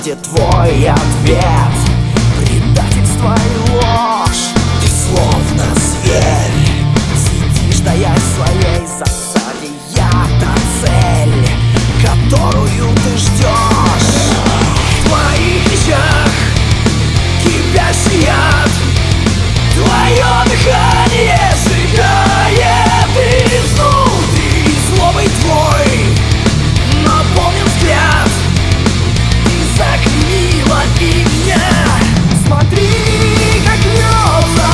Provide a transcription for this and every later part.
где твой ответ? Предательство и ложь. Ты словно зверь, сидишь, таясь в своей засаде. Я-то цель, которую ты ждешь. В твоих речах кипящий яд, твое дыхание сжигает изнутри. Злобой твой наполнен взгляд, ты заклеймила и меня. Смотри, как льется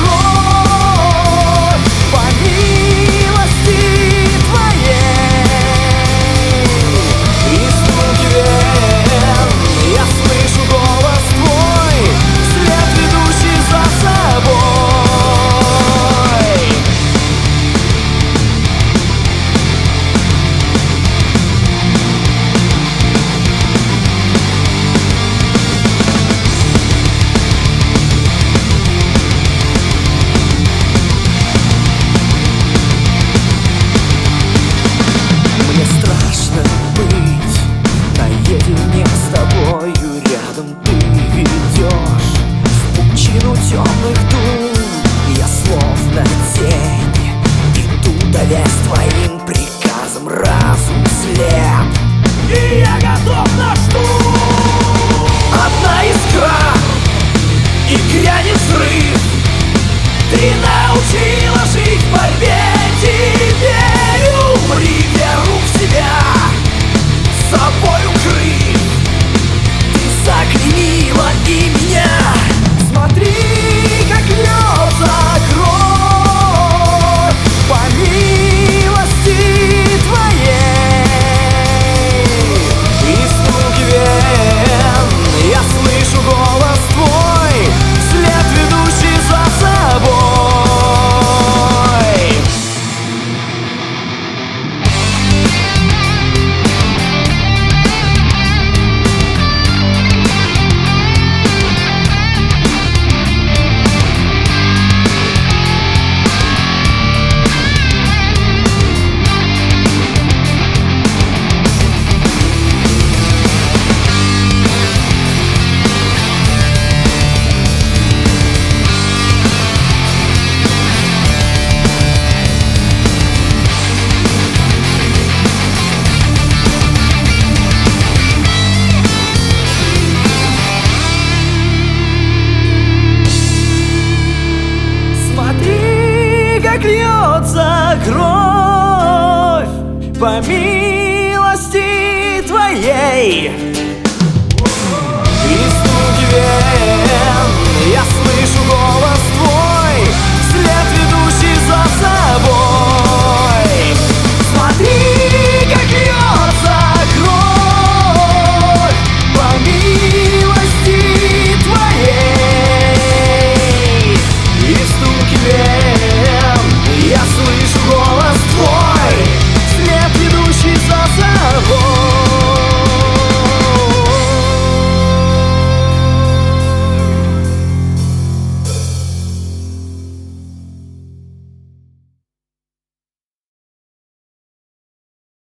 кровь по милости твоей. Из звуки вен я слышу голос твой, след, ведущий за собой. Наедине с тобою рядом ты ведешь в пучину темных дум. Я словно тень, иду, давясь твоим приказом. Разум слеп, и я готов на штурм. Одна искра, и грянет взрыв. Ты научила жить в борьбе, тебе умри, веру в себя, собой укрыв. Ты заклеймила и меня. Смотри, как льется кровь по милости твоей. Из звуки вен я слышу голос твой, след, ведущий за собой. Как льется кровь по милости твоей. И звуки